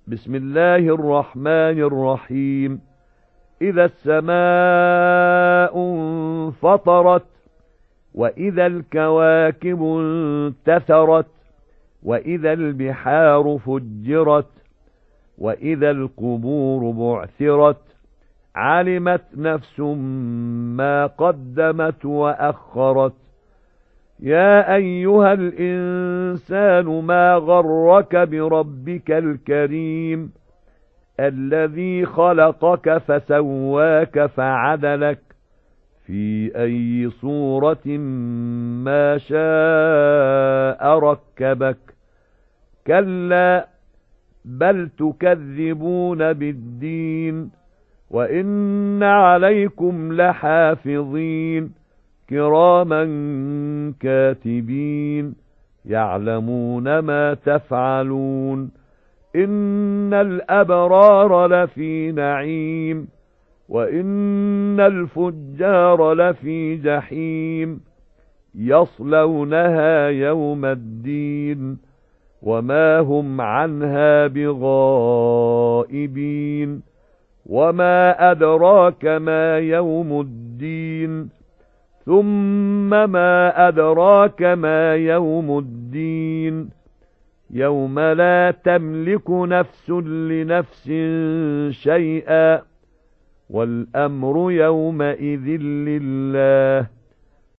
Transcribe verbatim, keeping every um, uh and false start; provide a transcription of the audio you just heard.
بسم الله الرحمن الرحيم. إذا السماء انفطرت، وإذا الكواكب انتثرت، وإذا البحار فجرت، وإذا القبور بعثرت، علمت نفس ما قدمت وأخرت. يا أيها الإنسان ما غرك بربك الكريم الذي خلقك فسواك فعدلك في أي صورة ما شاء ركبك. كلا بل تكذبون بالدين، وإن عليكم لحافظين كراما كاتبين يعلمون ما تفعلون. إن الأبرار لفي نعيم، وإن الفجار لفي جحيم، يصلونها يوم الدين وما هم عنها بغائبين. وما أدراك ما يوم الدين، ثم ما أدراك ما يوم الدين. يوم لا تملك نفس لنفس شيئا، والأمر يومئذ لله.